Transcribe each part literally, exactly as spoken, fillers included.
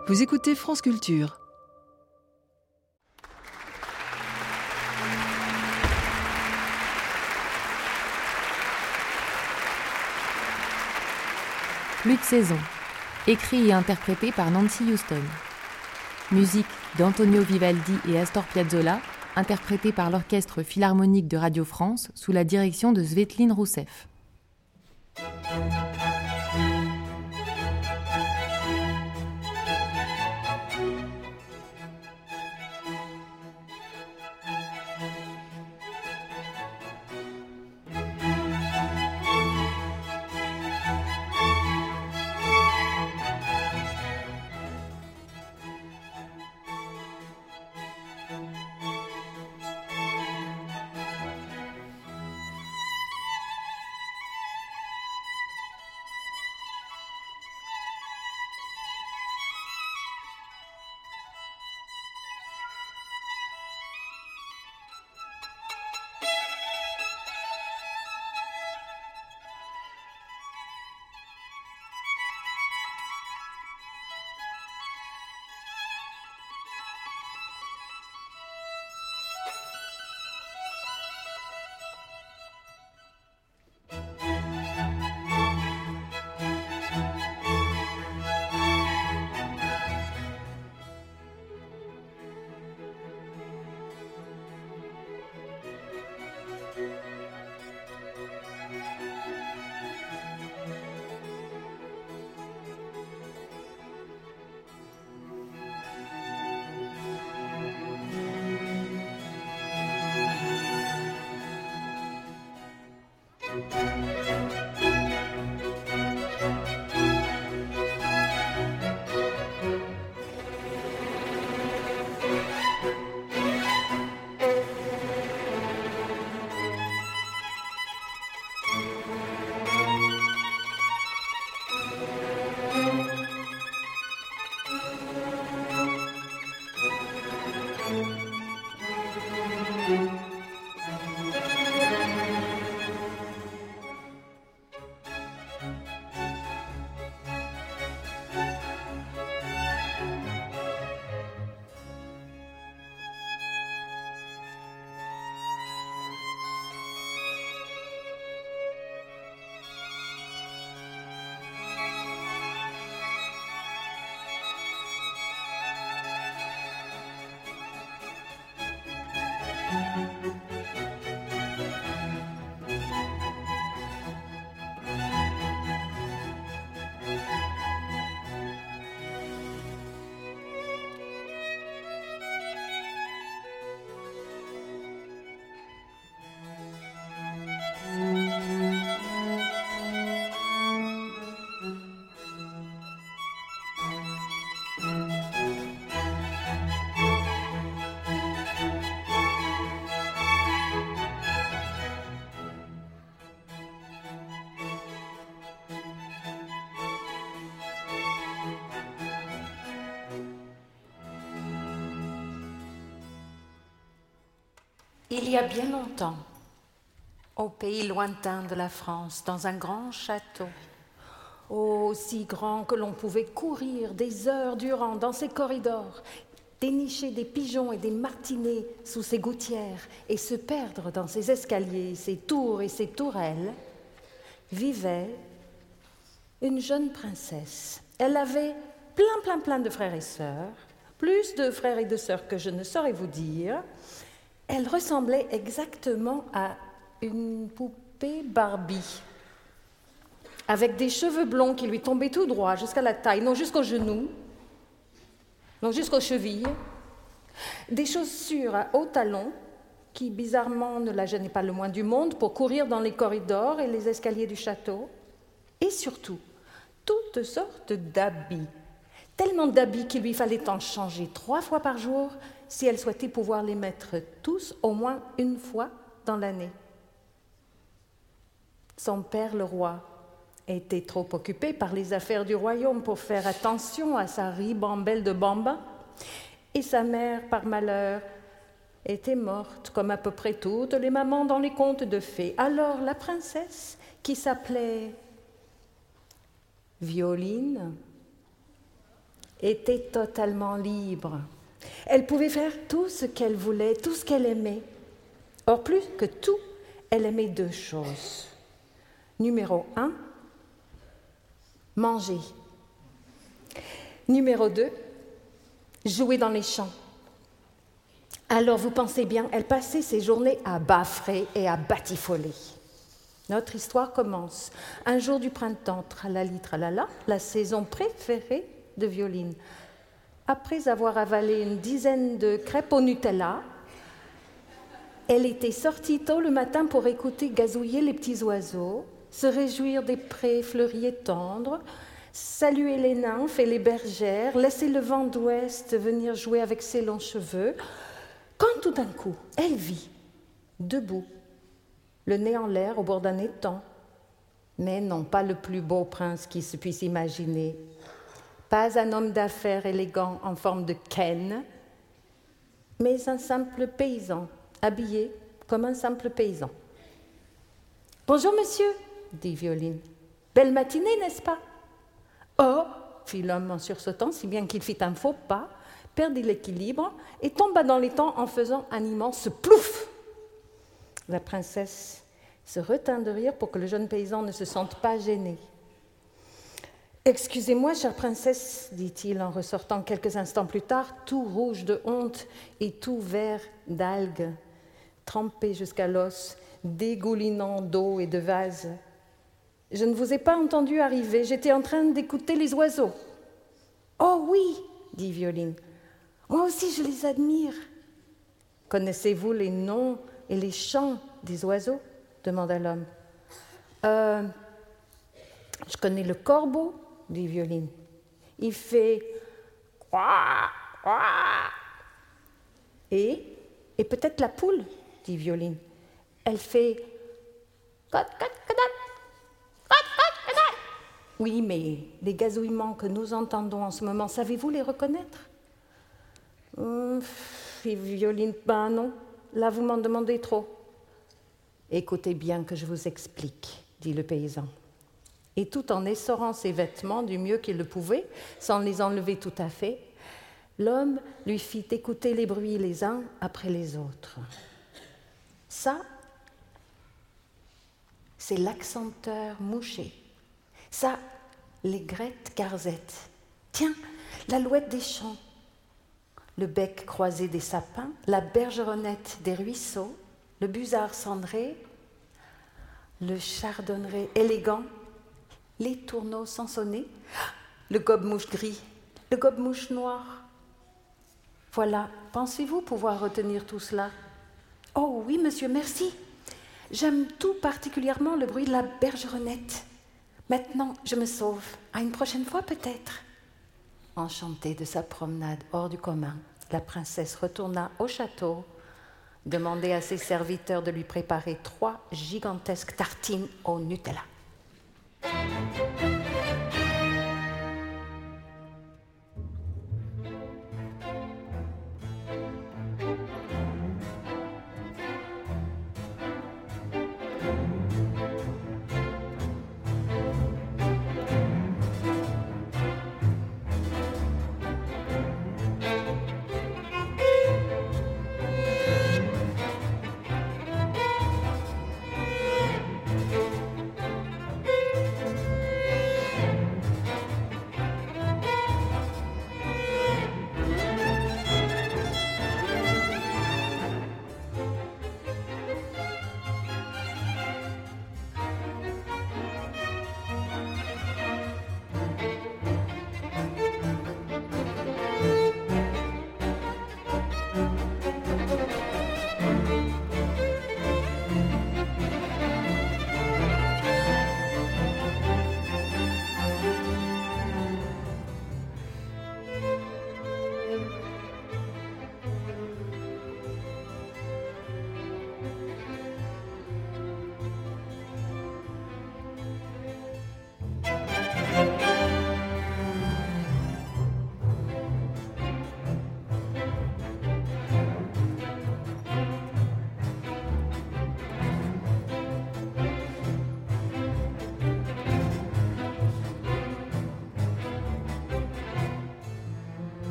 Vous écoutez France Culture. Plus de saison, écrit et interprété par Nancy Houston. Musique d'Antonio Vivaldi et Astor Piazzolla, interprétée par l'Orchestre Philharmonique de Radio France sous la direction de Svetlin Rousseff. Il y a bien longtemps, au pays lointain de la France, dans un grand château, aussi grand que l'on pouvait courir des heures durant dans ses corridors, dénicher des pigeons et des martinets sous ses gouttières et se perdre dans ses escaliers, ses tours et ses tourelles, vivait une jeune princesse. Elle avait plein, plein, plein de frères et sœurs, plus de frères et de sœurs que je ne saurais vous dire. Elle ressemblait exactement à une poupée Barbie, avec des cheveux blonds qui lui tombaient tout droit jusqu'à la taille, non jusqu'aux genoux, non jusqu'aux chevilles, des chaussures à hauts talons qui, bizarrement, ne la gênaient pas le moins du monde pour courir dans les corridors et les escaliers du château, et surtout, toutes sortes d'habits, tellement d'habits qu'il lui fallait en changer trois fois par jour si elle souhaitait pouvoir les mettre tous au moins une fois dans l'année. Son père, le roi, était trop occupé par les affaires du royaume pour faire attention à sa ribambelle de bambins, et sa mère, par malheur, était morte, comme à peu près toutes les mamans dans les contes de fées. Alors la princesse, qui s'appelait Violine, était totalement libre. Elle pouvait faire tout ce qu'elle voulait, tout ce qu'elle aimait. Or, plus que tout, elle aimait deux choses. Numéro un, manger. Numéro deux, jouer dans les champs. Alors, vous pensez bien, elle passait ses journées à bâfrer et à batifoler. Notre histoire commence. Un jour du printemps, tralali tralala, la saison préférée de Violine. Après avoir avalé une dizaine de crêpes au Nutella, elle était sortie tôt le matin pour écouter gazouiller les petits oiseaux, se réjouir des prés fleuris et tendres, saluer les nymphes et les bergères, laisser le vent d'ouest venir jouer avec ses longs cheveux, quand tout d'un coup, elle vit, debout, le nez en l'air au bord d'un étang, mais non pas le plus beau prince qui se puisse imaginer, pas un homme d'affaires élégant en forme de Ken, mais un simple paysan, habillé comme un simple paysan. « Bonjour, monsieur », dit Violine. « Belle matinée, n'est-ce pas ?»« Oh !» fit l'homme en sursautant, si bien qu'il fit un faux pas, perdit l'équilibre et tomba dans l'étang en faisant un immense plouf. La princesse se retint de rire pour que le jeune paysan ne se sente pas gêné. « Excusez-moi, chère princesse, dit-il en ressortant quelques instants plus tard, tout rouge de honte et tout vert d'algues, trempé jusqu'à l'os, dégoulinant d'eau et de vase. Je ne vous ai pas entendu arriver, j'étais en train d'écouter les oiseaux. »« Oh oui, dit Violine, moi aussi je les admire. »« Connaissez-vous les noms et les chants des oiseaux ?» demanda l'homme. Euh, « Je connais le corbeau, dit Violine. Il fait quoi, quoi. Et, et peut-être la poule, dit Violine. Elle fait cot, cot, cot, cot, cot, cot. Oui, mais les gazouillements que nous entendons en ce moment, savez-vous les reconnaître? Hum, fit Violine, ben non, là vous m'en demandez trop. Écoutez bien que je vous explique, dit le paysan. Et tout en essorant ses vêtements du mieux qu'il le pouvait, sans les enlever tout à fait, l'homme lui fit écouter les bruits les uns après les autres. Ça, c'est l'accenteur mouché. Ça, les grettes garzettes. Tiens, l'alouette des champs, le bec croisé des sapins, la bergeronnette des ruisseaux, le busard cendré, le chardonneret élégant, les tourneaux sans sonner, le gobe-mouche gris, le gobe-mouche noir. Voilà, pensez-vous pouvoir retenir tout cela? Oh oui, monsieur, merci. J'aime tout particulièrement le bruit de la bergeronnette. Maintenant, je me sauve. À une prochaine fois, peut-être. Enchantée de sa promenade hors du commun, la princesse retourna au château, demanda à ses serviteurs de lui préparer trois gigantesques tartines au Nutella.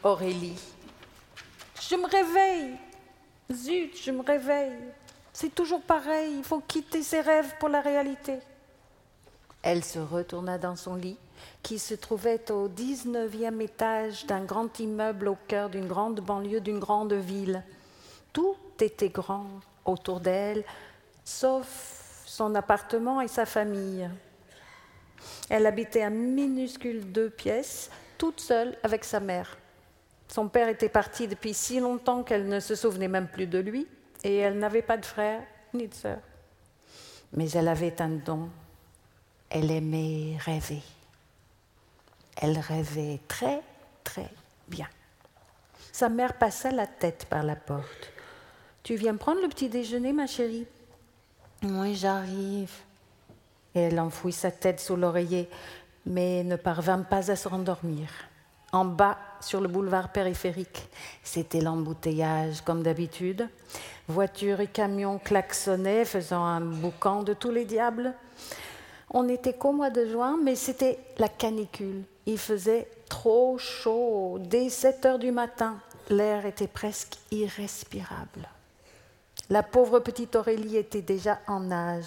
Aurélie. Je me réveille. Zut, je me réveille. C'est toujours pareil, il faut quitter ses rêves pour la réalité. Elle se retourna dans son lit, qui se trouvait au dix-neuvième étage d'un grand immeuble au cœur d'une grande banlieue d'une grande ville. Tout était grand autour d'elle, sauf son appartement et sa famille. Elle habitait un minuscule deux pièces, toute seule avec sa mère. Son père était parti depuis si longtemps qu'elle ne se souvenait même plus de lui, et elle n'avait pas de frère ni de sœur. Mais elle avait un don. Elle aimait rêver. Elle rêvait très, très bien. Sa mère passa la tête par la porte. « Tu viens prendre le petit déjeuner, ma chérie ?»« Oui, j'arrive. » Et elle enfouit sa tête sous l'oreiller, mais ne parvint pas à se rendormir. En bas, sur le boulevard périphérique, c'était l'embouteillage, comme d'habitude. Voitures et camions klaxonnaient, faisant un boucan de tous les diables. On n'était qu'au mois de juin, mais c'était la canicule. Il faisait trop chaud. Dès sept heures du matin, l'air était presque irrespirable. La pauvre petite Aurélie était déjà en âge.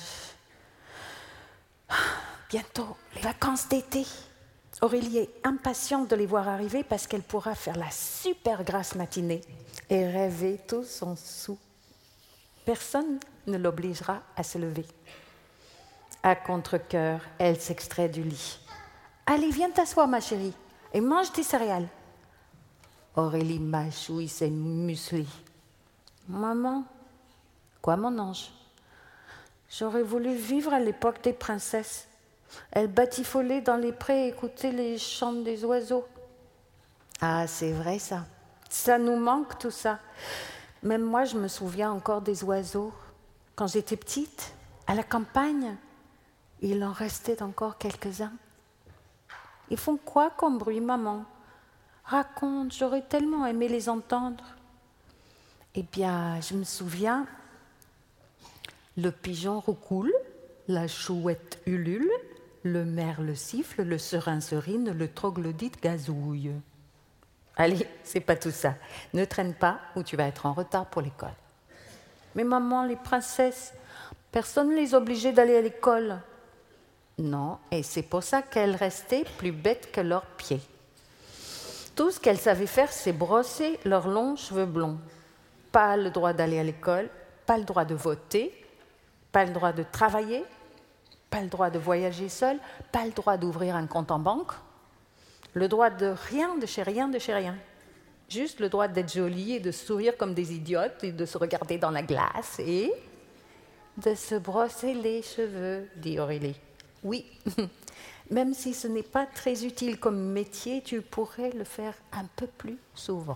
Bientôt, les vacances d'été. Aurélie est impatiente de les voir arriver parce qu'elle pourra faire la super grasse matinée et rêver tout son sou. Personne ne l'obligera à se lever. À contre-cœur, elle s'extrait du lit. « Allez, viens t'asseoir, ma chérie, et mange tes céréales. » Aurélie mâchouille ses muesli. « Maman, quoi mon ange? J'aurais voulu vivre à l'époque des princesses. Elle batifolait dans les prés et écoutait les chants des oiseaux. » Ah, c'est vrai ça. Ça nous manque tout ça. Même moi, je me souviens encore des oiseaux. Quand j'étais petite, à la campagne, il en restait encore quelques-uns. Ils font quoi comme bruit, maman? Raconte, j'aurais tellement aimé les entendre. Eh bien, je me souviens, le pigeon roucoule, la chouette ulule, le merle siffle, le serin serine, le troglodyte gazouille. Allez, c'est pas tout ça. Ne traîne pas ou tu vas être en retard pour l'école. Mais maman, les princesses, personne ne les obligeait d'aller à l'école. Non, et c'est pour ça qu'elles restaient plus bêtes que leurs pieds. Tout ce qu'elles savaient faire, c'est brosser leurs longs cheveux blonds. Pas le droit d'aller à l'école, pas le droit de voter, pas le droit de travailler, pas le droit de voyager seul, pas le droit d'ouvrir un compte en banque, le droit de rien, de chez rien, de chez rien. Juste le droit d'être jolie et de sourire comme des idiotes et de se regarder dans la glace et de se brosser les cheveux, dit Aurélie. Oui, même si ce n'est pas très utile comme métier, tu pourrais le faire un peu plus souvent.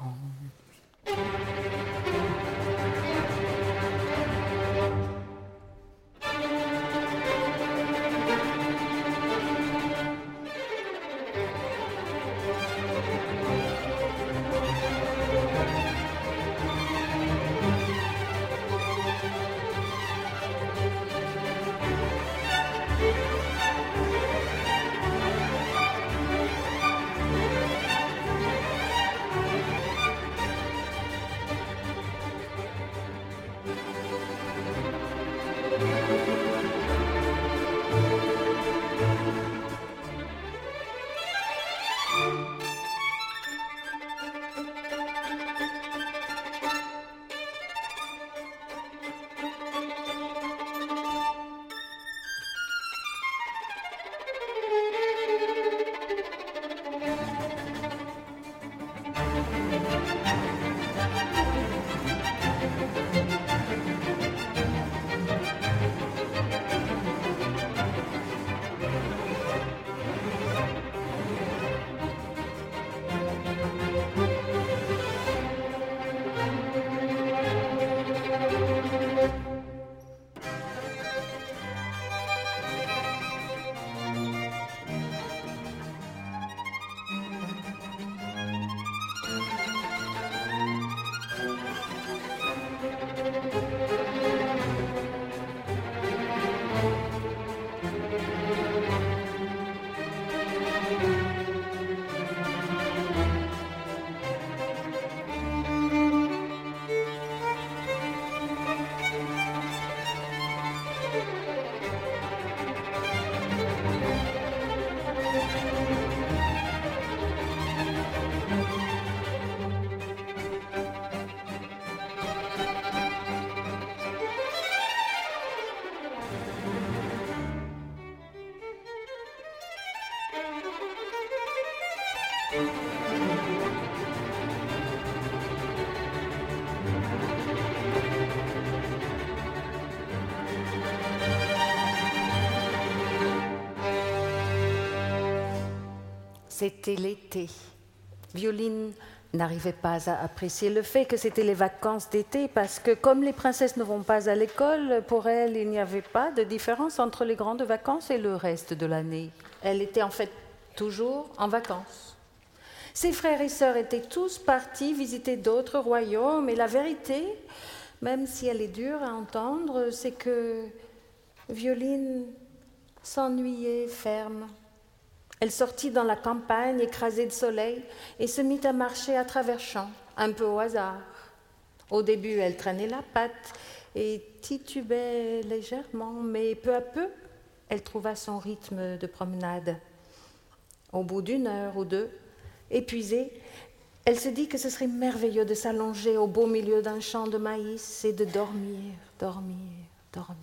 c'était l'été. Violine n'arrivait pas à apprécier le fait que c'était les vacances d'été parce que comme les princesses ne vont pas à l'école, pour elle, il n'y avait pas de différence entre les grandes vacances et le reste de l'année. Elle était en fait toujours en vacances. Ses frères et sœurs étaient tous partis visiter d'autres royaumes et la vérité, même si elle est dure à entendre, c'est que Violine s'ennuyait ferme. Elle sortit dans la campagne écrasée de soleil et se mit à marcher à travers champs, un peu au hasard. Au début, elle traînait la patte et titubait légèrement, mais peu à peu, elle trouva son rythme de promenade. Au bout d'une heure ou deux, épuisée, elle se dit que ce serait merveilleux de s'allonger au beau milieu d'un champ de maïs et de dormir, dormir, dormir.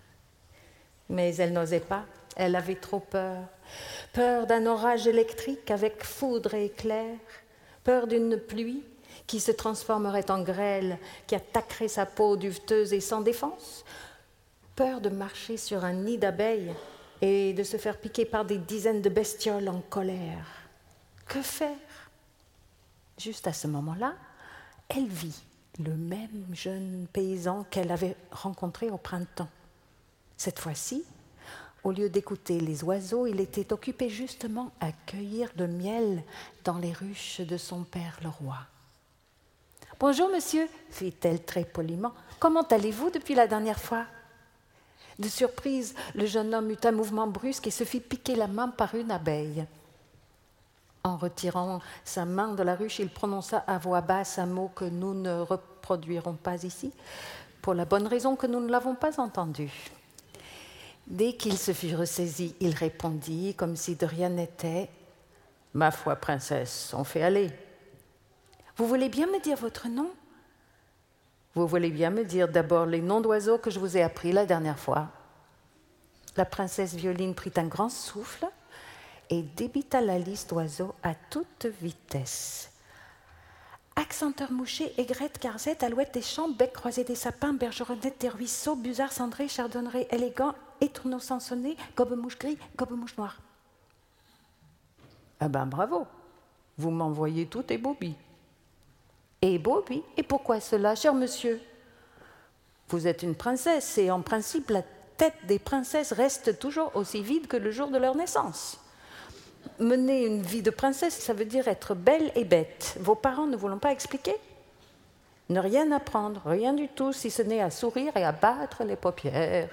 Mais elle n'osait pas, elle avait trop peur. Peur d'un orage électrique avec foudre et éclairs, peur d'une pluie qui se transformerait en grêle, qui attaquerait sa peau duveteuse et sans défense, peur de marcher sur un nid d'abeilles et de se faire piquer par des dizaines de bestioles en colère. Que faire ? Juste à ce moment-là, elle vit le même jeune paysan qu'elle avait rencontré au printemps. Cette fois-ci, au lieu d'écouter les oiseaux, il était occupé justement à cueillir le miel dans les ruches de son père le roi. « Bonjour monsieur, fit-elle très poliment. Comment allez-vous depuis la dernière fois ?» De surprise, le jeune homme eut un mouvement brusque et se fit piquer la main par une abeille. En retirant sa main de la ruche, il prononça à voix basse un mot que nous ne reproduirons pas ici, pour la bonne raison que nous ne l'avons pas entendu. Dès qu'il se fut ressaisi, il répondit, comme si de rien n'était, « Ma foi, princesse, on fait aller. »« Vous voulez bien me dire votre nom ?»« Vous voulez bien me dire d'abord les noms d'oiseaux que je vous ai appris la dernière fois ?» La princesse Violine prit un grand souffle et débita la liste d'oiseaux à toute vitesse. Accenteur mouché, aigrette, carzette, alouette des champs, bec croisé des sapins, bergeronnette des ruisseaux, busard cendré, chardonneret élégant, étourneau sansonné, gobe-mouche gris, gobe-mouche noir. Ah ben bravo, vous m'envoyez tout et Bobby. Et Bobby, et pourquoi cela, cher monsieur ? Vous êtes une princesse et en principe la tête des princesses reste toujours aussi vide que le jour de leur naissance. Mener une vie de princesse, ça veut dire être belle et bête. Vos parents ne vous l'ont pas expliqué ? Ne rien apprendre, rien du tout, si ce n'est à sourire et à battre les paupières.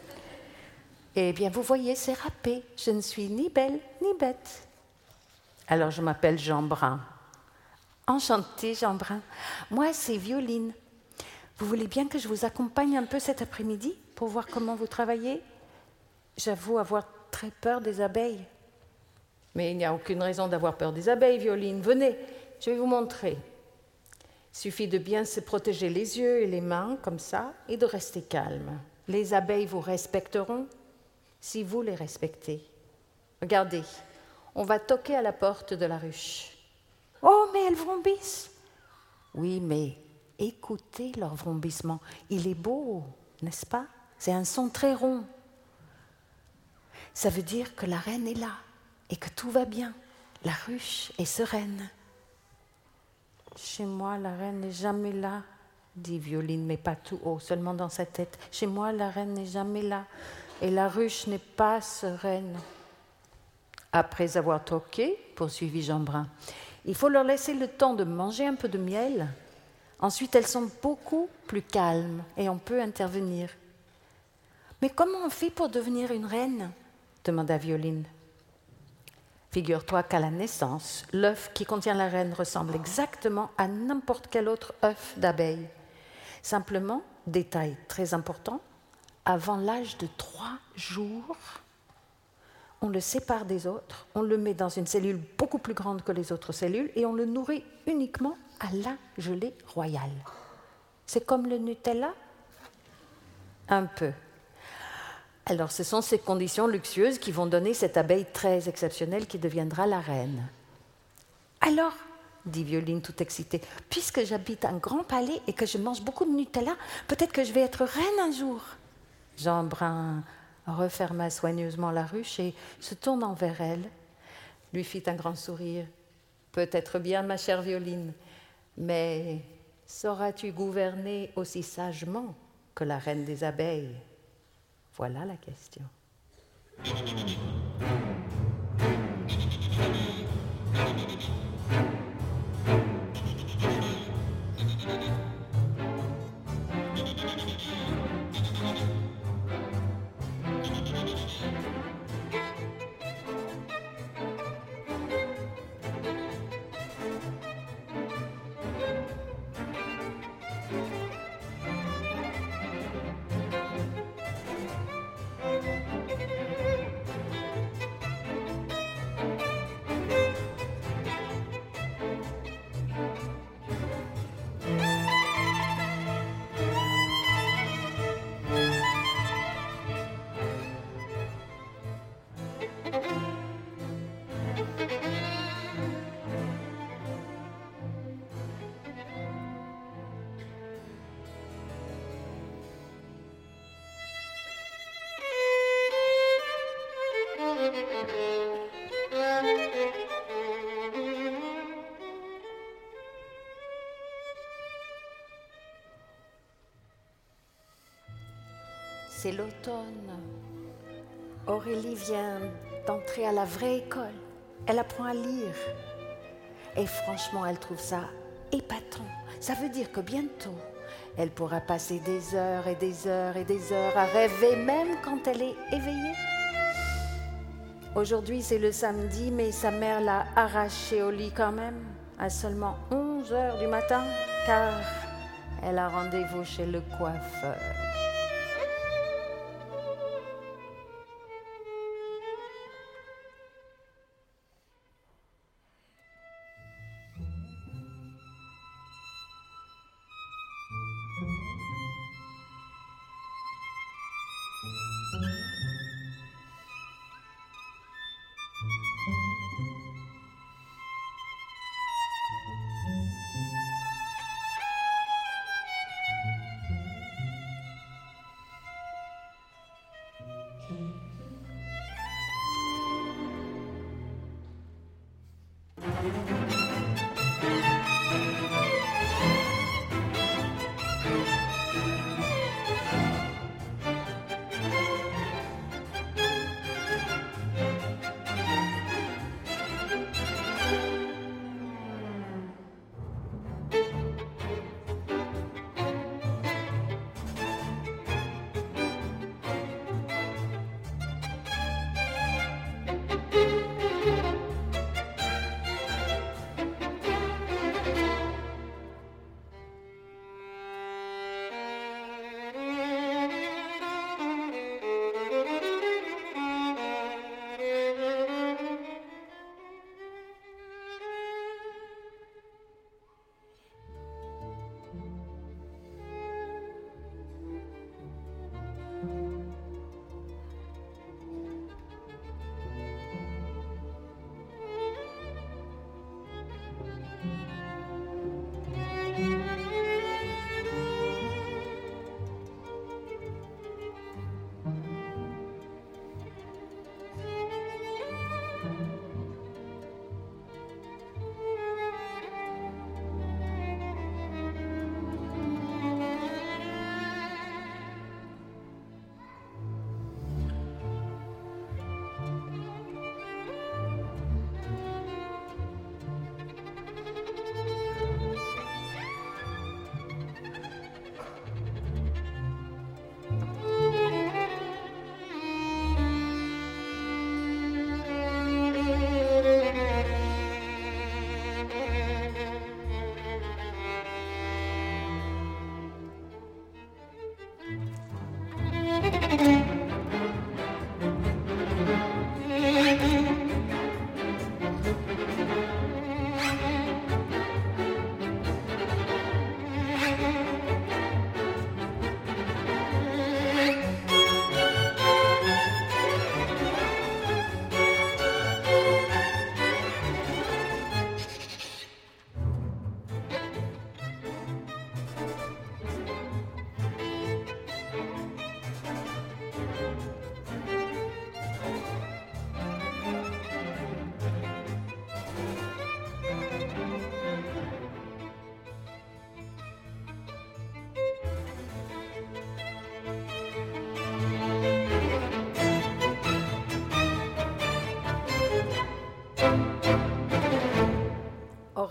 Eh bien, vous voyez, c'est râpé. Je ne suis ni belle ni bête. Alors, je m'appelle Jean Brun. Enchantée, Jean Brun. Moi, c'est Violine. Vous voulez bien que je vous accompagne un peu cet après-midi pour voir comment vous travaillez ? J'avoue avoir très peur des abeilles. Mais il n'y a aucune raison d'avoir peur des abeilles, Violine. Venez, je vais vous montrer. Il suffit de bien se protéger les yeux et les mains, comme ça, et de rester calme. Les abeilles vous respecteront si vous les respectez. Regardez, on va toquer à la porte de la ruche. Oh, mais elles vrombissent. Oui, mais écoutez leur vrombissement. Il est beau, n'est-ce pas ? C'est un son très rond. Ça veut dire que la reine est là. Et que tout va bien, la ruche est sereine. Chez moi, la reine n'est jamais là, dit Violine, mais pas tout haut, seulement dans sa tête. Chez moi, la reine n'est jamais là, et la ruche n'est pas sereine. Après avoir toqué, poursuivit Jean Brun, il faut leur laisser le temps de manger un peu de miel. Ensuite, elles sont beaucoup plus calmes, et on peut intervenir. Mais comment on fait pour devenir une reine ? Demanda Violine. Figure-toi qu'à la naissance, l'œuf qui contient la reine ressemble exactement à n'importe quel autre œuf d'abeille. Simplement, détail très important, avant l'âge de trois jours, on le sépare des autres, on le met dans une cellule beaucoup plus grande que les autres cellules et on le nourrit uniquement à la gelée royale. C'est comme le Nutella ? Un peu. Alors, ce sont ces conditions luxueuses qui vont donner cette abeille très exceptionnelle qui deviendra la reine. Alors, dit Violine tout excitée, puisque j'habite un grand palais et que je mange beaucoup de Nutella, peut-être que je vais être reine un jour. Jean Brun referma soigneusement la ruche et se tournant vers elle, lui fit un grand sourire. « Peut-être bien, ma chère Violine, mais sauras-tu gouverner aussi sagement que la reine des abeilles ? Voilà la question. » C'est l'automne. Aurélie vient d'entrer à la vraie école. Elle apprend à lire. Et franchement, elle trouve ça épatant. Ça veut dire que bientôt, elle pourra passer des heures et des heures et des heures à rêver, même quand elle est éveillée. Aujourd'hui, c'est le samedi, mais sa mère l'a arrachée au lit quand même, à seulement onze heures du matin, car elle a rendez-vous chez le coiffeur.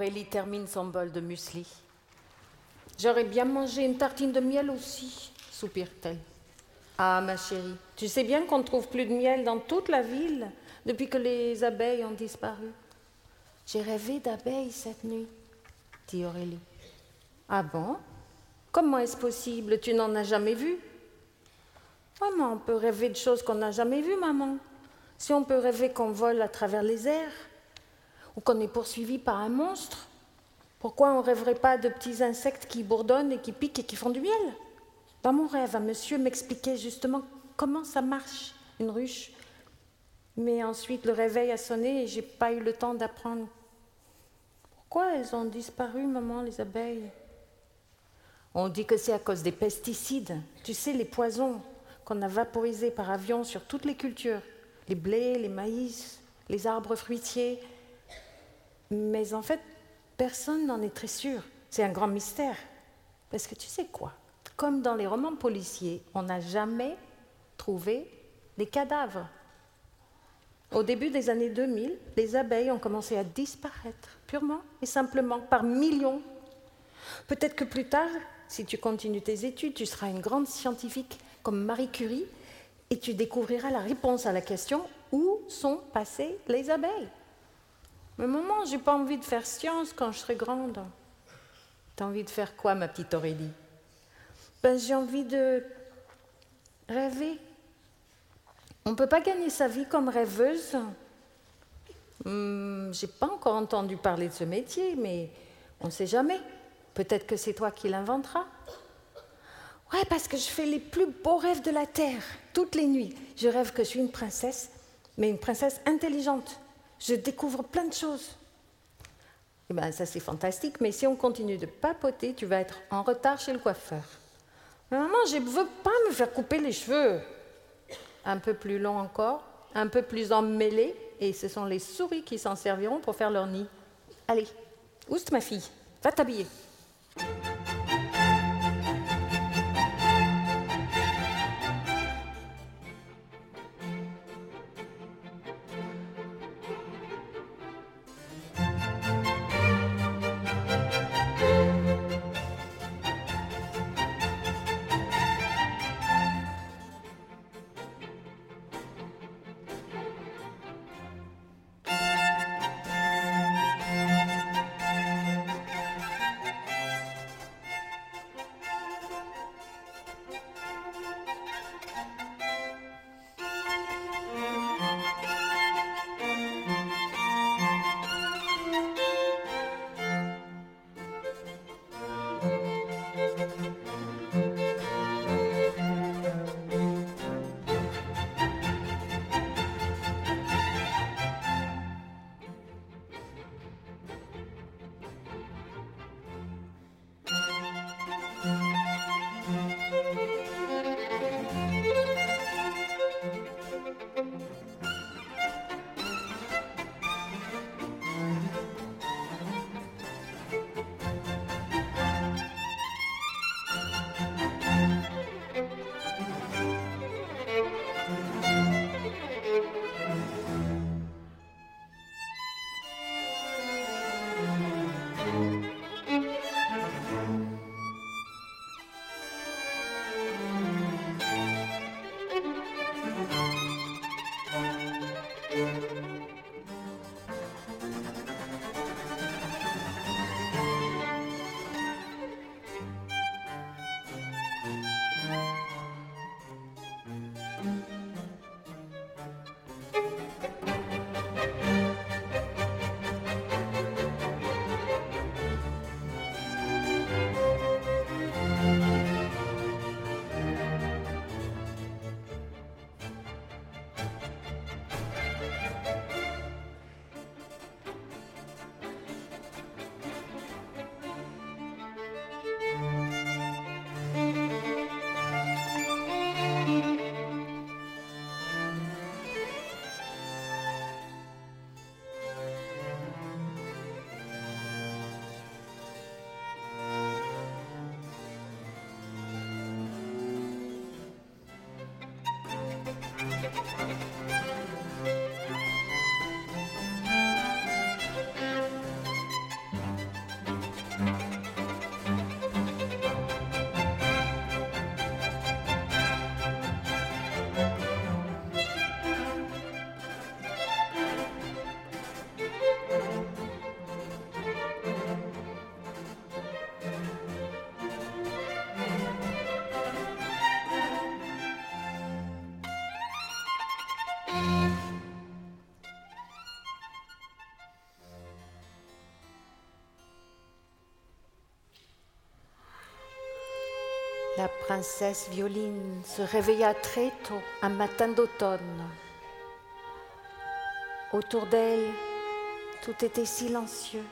Aurélie termine son bol de muesli. J'aurais bien mangé une tartine de miel aussi, soupire-t-elle. Ah, ma chérie, tu sais bien qu'on ne trouve plus de miel dans toute la ville depuis que les abeilles ont disparu. J'ai rêvé d'abeilles cette nuit, dit Aurélie. Ah bon? Comment est-ce possible? Tu n'en as jamais vu? Comment on peut rêver de choses qu'on n'a jamais vues, maman? Si on peut rêver qu'on vole à travers les airs, ou qu'on est poursuivi par un monstre, pourquoi on ne rêverait pas de petits insectes qui bourdonnent et qui piquent et qui font du miel? Dans mon rêve, un monsieur m'expliquait justement comment ça marche, une ruche. Mais ensuite, le réveil a sonné et je n'ai pas eu le temps d'apprendre. Pourquoi elles ont disparu, maman, les abeilles? On dit que c'est à cause des pesticides. Tu sais, les poisons qu'on a vaporisés par avion sur toutes les cultures. Les blés, les maïs, les arbres fruitiers. Mais en fait, personne n'en est très sûr. C'est un grand mystère. Parce que tu sais quoi? Comme dans les romans policiers, on n'a jamais trouvé des cadavres. Au début des années deux mille, les abeilles ont commencé à disparaître, purement et simplement, par millions. Peut-être que plus tard, si tu continues tes études, tu seras une grande scientifique comme Marie Curie et tu découvriras la réponse à la question « Où sont passées les abeilles ?» Mais maman, j'ai pas envie de faire science quand je serai grande. T'as envie de faire quoi, ma petite Aurélie? Ben, j'ai envie de rêver. On ne peut pas gagner sa vie comme rêveuse. Hum, j'ai pas encore entendu parler de ce métier, mais on ne sait jamais. Peut-être que c'est toi qui l'inventeras. Ouais, parce que je fais les plus beaux rêves de la Terre, toutes les nuits. Je rêve que je suis une princesse, mais une princesse intelligente. Je découvre plein de choses. Eh bien, ça c'est fantastique, mais si on continue de papoter, tu vas être en retard chez le coiffeur. Mais maman, je ne veux pas me faire couper les cheveux. Un peu plus long encore, un peu plus emmêlé, et ce sont les souris qui s'en serviront pour faire leur nid. Allez, oust ma fille, va t'habiller. La princesse Violine se réveilla très tôt, un matin d'automne. Autour d'elle, tout était silencieux.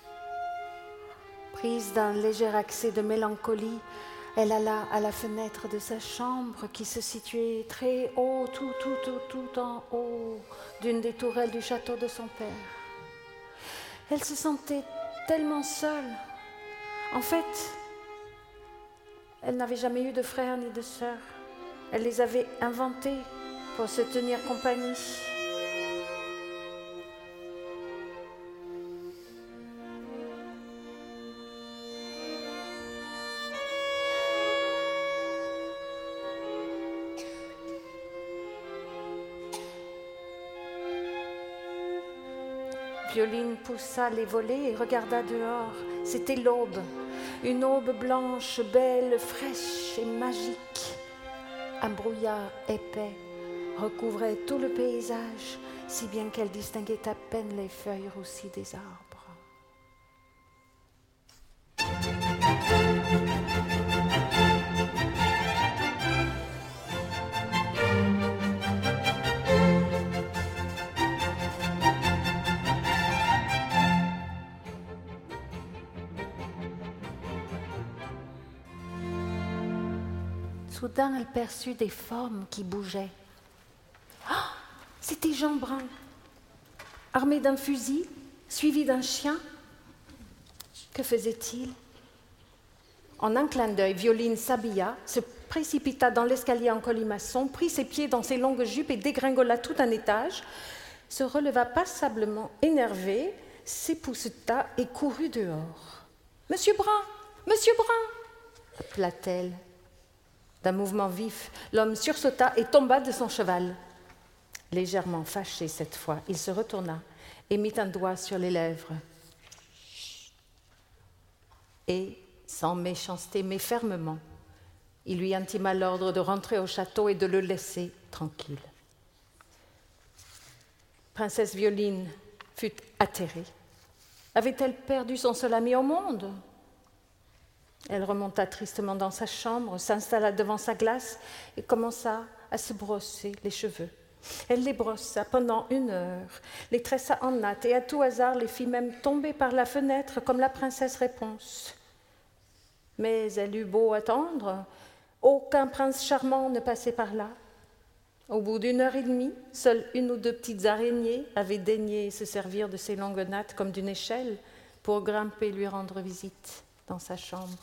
Prise d'un léger accès de mélancolie, elle alla à la fenêtre de sa chambre qui se situait très haut, tout, tout, tout, tout en haut d'une des tourelles du château de son père. Elle se sentait tellement seule. En fait, elle n'avait jamais eu de frères ni de sœurs. Elle les avait inventés pour se tenir compagnie. Violine poussa les volets et regarda dehors. C'était l'aube, une aube blanche, belle, fraîche et magique. Un brouillard épais recouvrait tout le paysage, si bien qu'elle distinguait à peine les feuilles roussies des arbres. Soudain, elle perçut des formes qui bougeaient. Oh, c'était Jean Brun, armé d'un fusil, suivi d'un chien. Que faisait-il? En un clin d'œil, Violine s'habilla, se précipita dans l'escalier en colimaçon, prit ses pieds dans ses longues jupes et dégringola tout un étage, se releva passablement énervée, s'épousseta et courut dehors. « Monsieur Brun! Monsieur Brun !» appela-t-elle. D'un mouvement vif, l'homme sursauta et tomba de son cheval. Légèrement fâché cette fois, il se retourna et mit un doigt sur les lèvres. Et, sans méchanceté mais fermement, il lui intima l'ordre de rentrer au château et de le laisser tranquille. Princesse Violine fut atterrée. Avait-elle perdu son seul ami au monde ? Elle remonta tristement dans sa chambre, s'installa devant sa glace et commença à se brosser les cheveux. Elle les brossa pendant une heure, les tressa en natte et à tout hasard les fit même tomber par la fenêtre comme la princesse Réponse. Mais elle eut beau attendre, aucun prince charmant ne passait par là. Au bout d'une heure et demie, seules une ou deux petites araignées avaient daigné se servir de ses longues nattes comme d'une échelle pour grimper lui rendre visite dans sa chambre.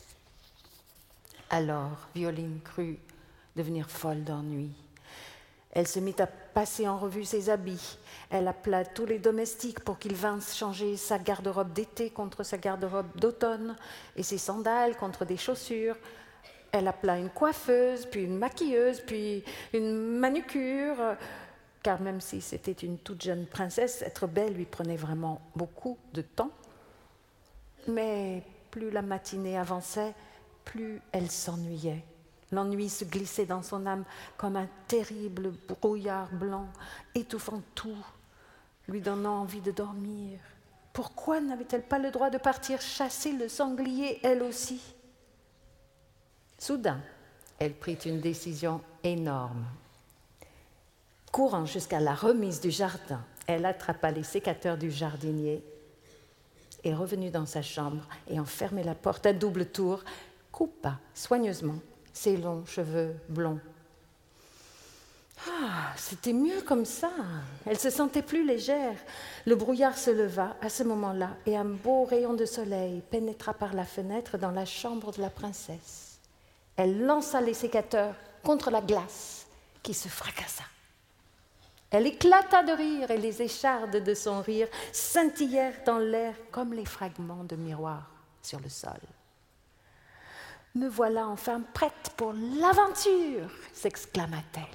Alors, Violine crut devenir folle d'ennui. Elle se mit à passer en revue ses habits. Elle appela tous les domestiques pour qu'ils vinssent changer sa garde-robe d'été contre sa garde-robe d'automne et ses sandales contre des chaussures. Elle appela une coiffeuse, puis une maquilleuse, puis une manucure, car même si c'était une toute jeune princesse, être belle lui prenait vraiment beaucoup de temps. Mais plus la matinée avançait, plus elle s'ennuyait. L'ennui se glissait dans son âme comme un terrible brouillard blanc, étouffant tout, lui donnant envie de dormir. Pourquoi n'avait-elle pas le droit de partir chasser le sanglier, elle aussi ? Soudain, elle prit une décision énorme. Courant jusqu'à la remise du jardin, elle attrapa les sécateurs du jardinier et, revenue dans sa chambre et en fermant la porte à double tour, coupa soigneusement ses longs cheveux blonds. Ah, c'était mieux comme ça. Elle se sentait plus légère. Le brouillard se leva à ce moment-là et un beau rayon de soleil pénétra par la fenêtre dans la chambre de la princesse. Elle lança les sécateurs contre la glace qui se fracassa. Elle éclata de rire et les échardes de son rire scintillèrent dans l'air comme les fragments de miroirs sur le sol. « Me voilà enfin prête pour l'aventure !» s'exclama-t-elle.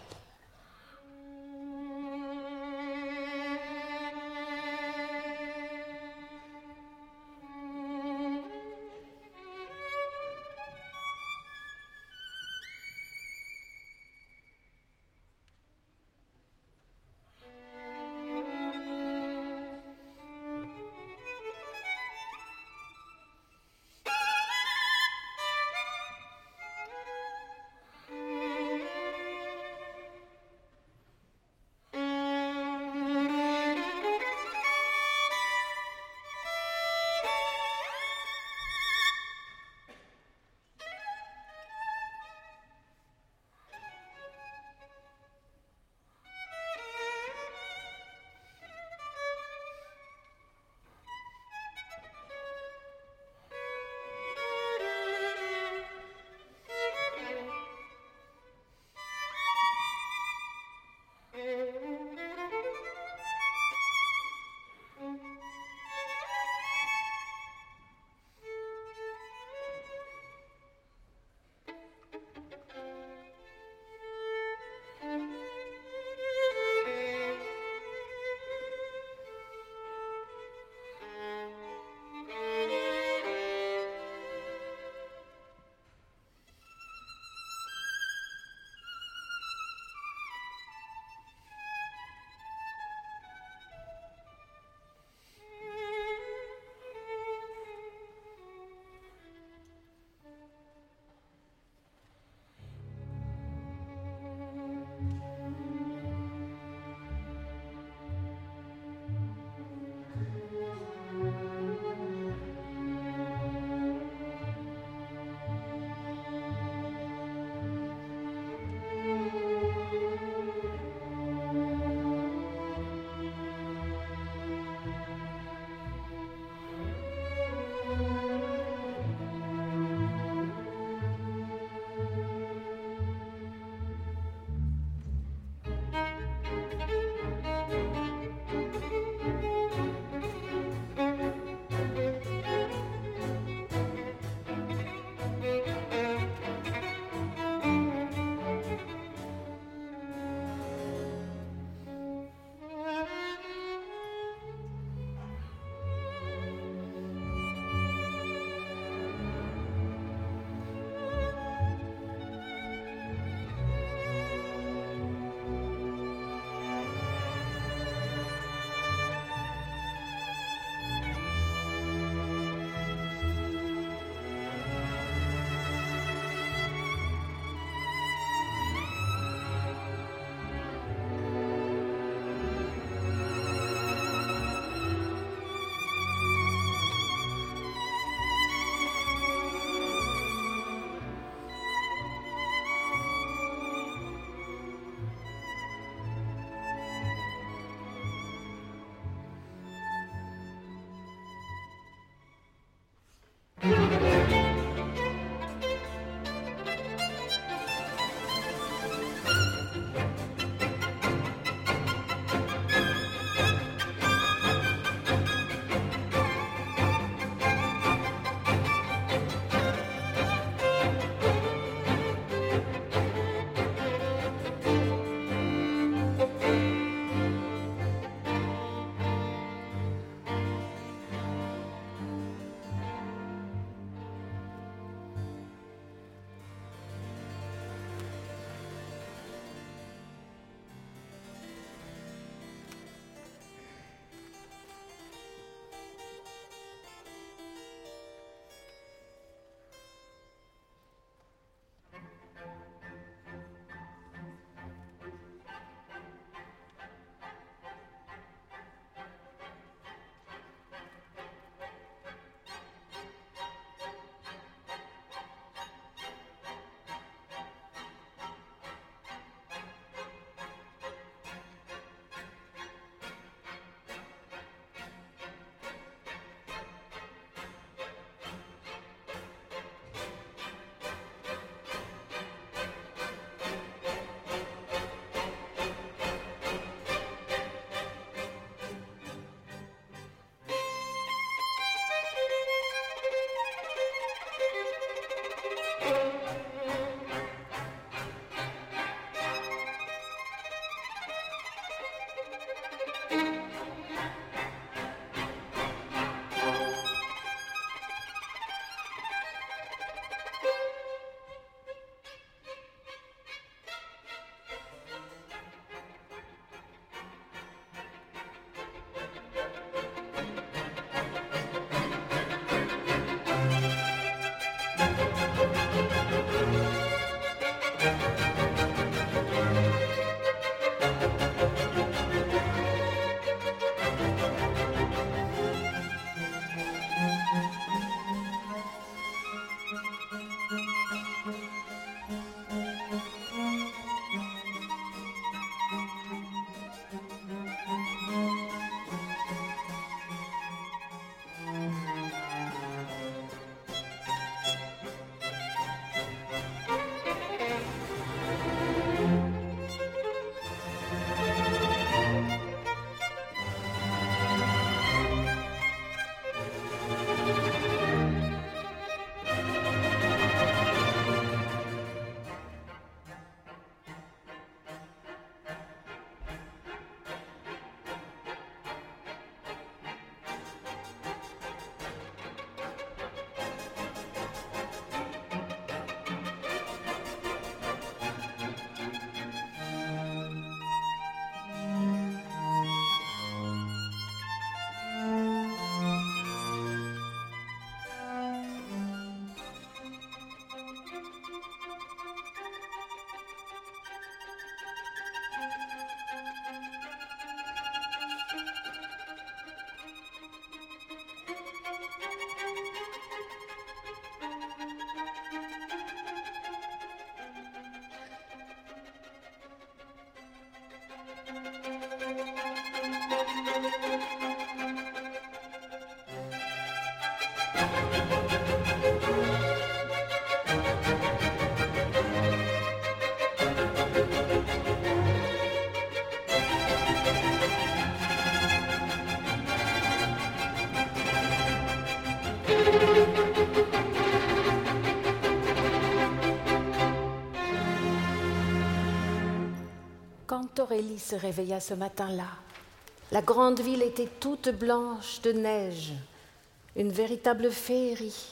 Quand Aurélie se réveilla ce matin-là, la grande ville était toute blanche de neige, une véritable féerie.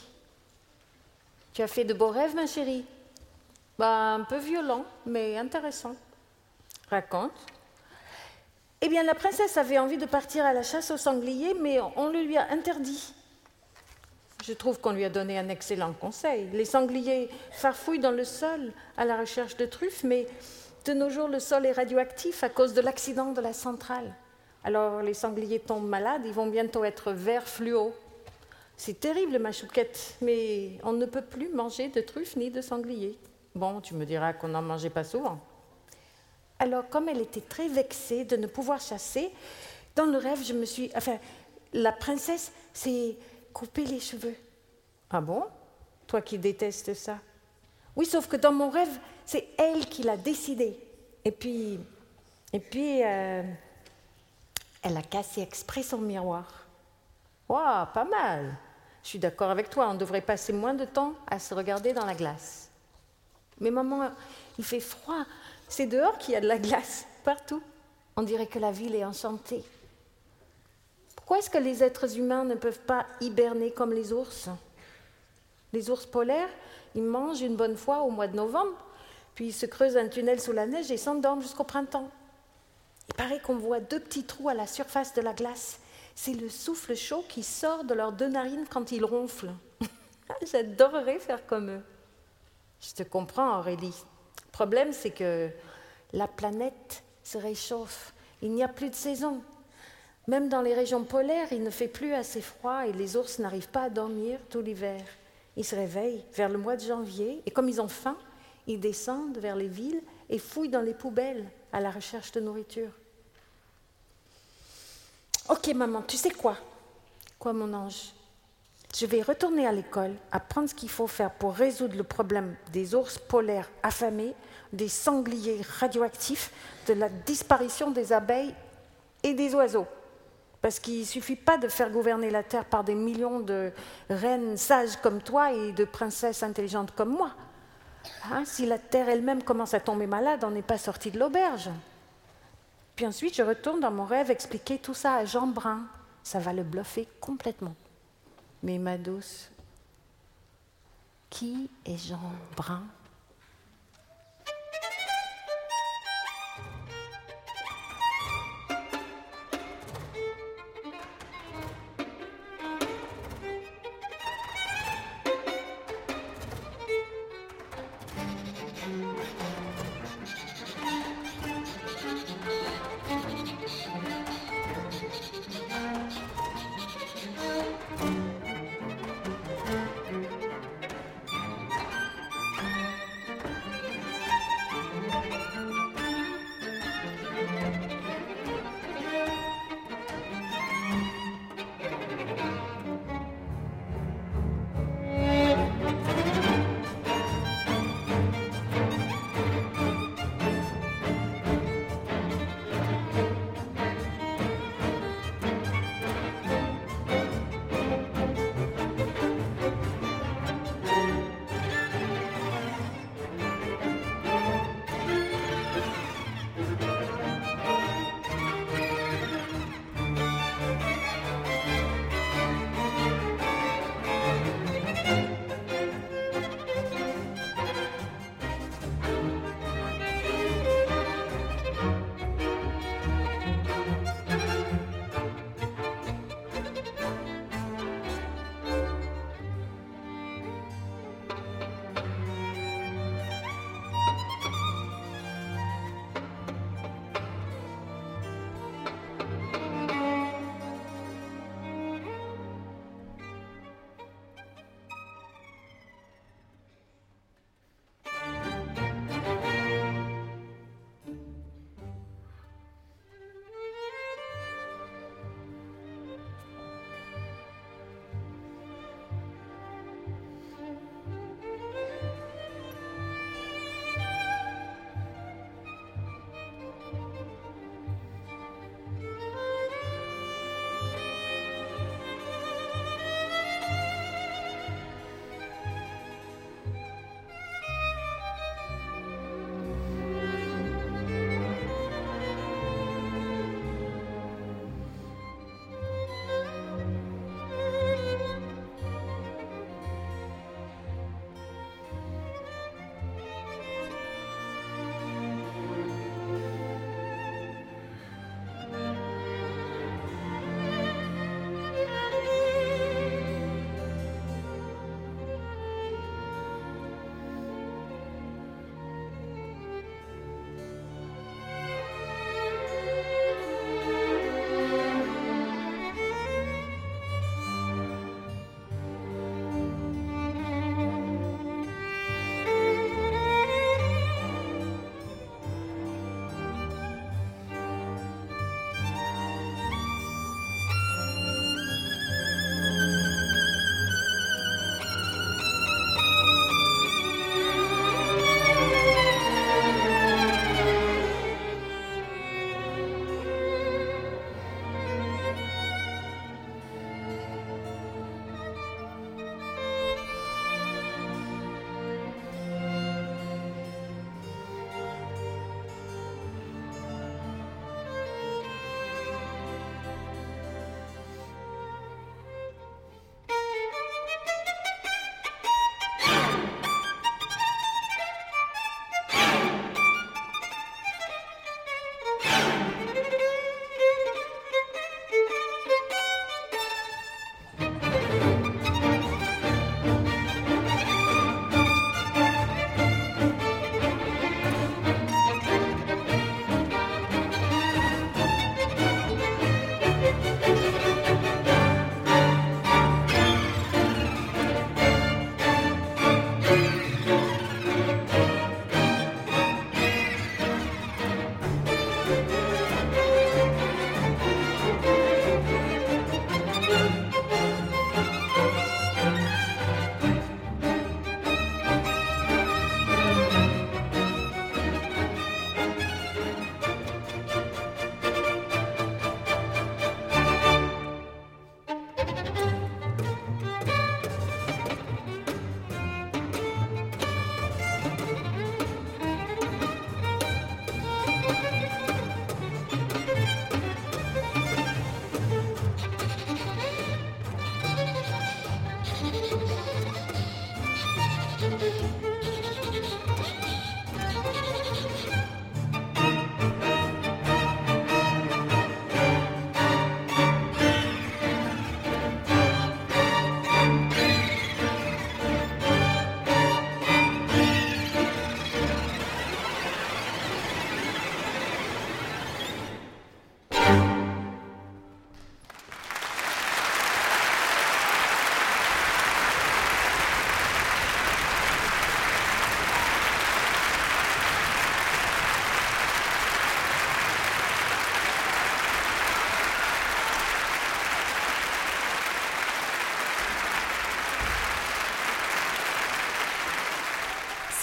Tu as fait de beaux rêves, ma chérie? Bah, un peu violent, mais intéressant. Raconte. Eh bien, la princesse avait envie de partir à la chasse aux sangliers, mais on le lui a interdit. Je trouve qu'on lui a donné un excellent conseil. Les sangliers farfouillent dans le sol à la recherche de truffes, mais de nos jours, le sol est radioactif à cause de l'accident de la centrale. Alors, les sangliers tombent malades, ils vont bientôt être verts fluo. C'est terrible, ma chouquette, mais on ne peut plus manger de truffes ni de sangliers. Bon, tu me diras qu'on n'en mangeait pas souvent. Alors, comme elle était très vexée de ne pouvoir chasser, dans le rêve, je me suis... Enfin, la princesse s'est coupé les cheveux. Ah bon? Toi qui détestes ça? Oui, sauf que dans mon rêve, c'est elle qui l'a décidé. Et puis... Et puis... Euh, elle a cassé exprès son miroir. Waouh, pas mal. Je suis d'accord avec toi, on devrait passer moins de temps à se regarder dans la glace. Mais maman, il fait froid. C'est dehors qu'il y a de la glace, partout. On dirait que la ville est enchantée. Pourquoi est-ce que les êtres humains ne peuvent pas hiberner comme les ours? Les ours polaires, ils mangent une bonne fois au mois de novembre, puis ils se creusent un tunnel sous la neige et s'endorment jusqu'au printemps. Il paraît qu'on voit deux petits trous à la surface de la glace. C'est le souffle chaud qui sort de leurs deux narines quand ils ronflent. J'adorerais faire comme eux. Je te comprends, Aurélie. Le problème, c'est que la planète se réchauffe. Il n'y a plus de saison. Même dans les régions polaires, il ne fait plus assez froid et les ours n'arrivent pas à dormir tout l'hiver. Ils se réveillent vers le mois de janvier et comme ils ont faim, ils descendent vers les villes et fouillent dans les poubelles à la recherche de nourriture. Ok, maman, tu sais quoi? Quoi, mon ange? Je vais retourner à l'école, apprendre ce qu'il faut faire pour résoudre le problème des ours polaires affamés, des sangliers radioactifs, de la disparition des abeilles et des oiseaux. Parce qu'il ne suffit pas de faire gouverner la Terre par des millions de reines sages comme toi et de princesses intelligentes comme moi. Hein, si la Terre elle-même commence à tomber malade, on n'est pas sorti de l'auberge. Puis ensuite, je retourne dans mon rêve expliquer tout ça à Jean Brun. Ça va le bluffer complètement. Mais ma douce, qui est Jean Brun?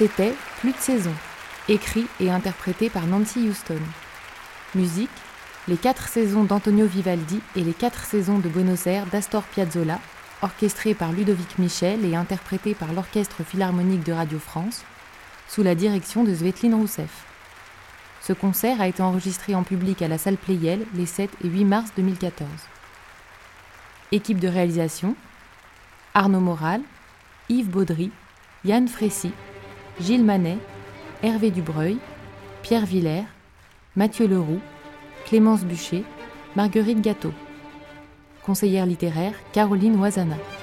C'était Plus de saison, écrit et interprété par Nancy Houston. Musique, les quatre saisons d'Antonio Vivaldi et les quatre saisons de Buenos Aires d'Astor Piazzolla, orchestrées par Ludovic Michel et interprétées par l'Orchestre Philharmonique de Radio France, sous la direction de Svetline Rousseff. Ce concert a été enregistré en public à la salle Pleyel les sept et huit mars deux mille quatorze. Équipe de réalisation, Arnaud Moral, Yves Baudry, Yann Frécy, Gilles Manet, Hervé Dubreuil, Pierre Villers, Mathieu Leroux, Clémence Bûcher, Marguerite Gâteau. Conseillère littéraire, Caroline Oisana.